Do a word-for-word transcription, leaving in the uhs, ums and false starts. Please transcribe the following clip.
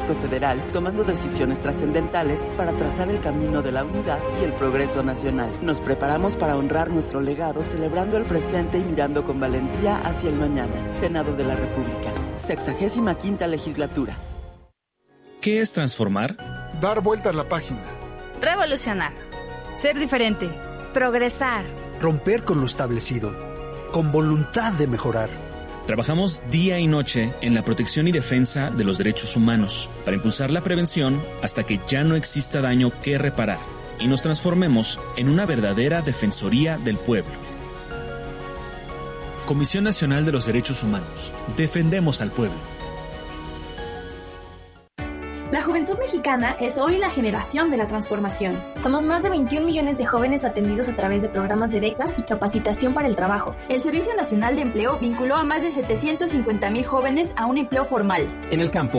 Ejecutivo Federal, tomando decisiones trascendentales para trazar el camino de la unidad y el progreso nacional. Nos preparamos para honrar nuestro legado, celebrando el presente y mirando con valentía hacia el mañana. Senado de la República, sexagésima quinta legislatura. ¿Qué es transformar? Dar vuelta a la página. Revolucionar. Ser diferente. Progresar. Romper con lo establecido. Con voluntad de mejorar. Trabajamos día y noche en la protección y defensa de los derechos humanos para impulsar la prevención hasta que ya no exista daño que reparar y nos transformemos en una verdadera defensoría del pueblo. Comisión Nacional de los Derechos Humanos. Defendemos al pueblo. La juventud mexicana es hoy la generación de la transformación. Somos más de veintiún millones de jóvenes atendidos a través de programas de becas y capacitación para el trabajo. El Servicio Nacional de Empleo vinculó a más de setecientos cincuenta mil jóvenes a un empleo formal. En el campo,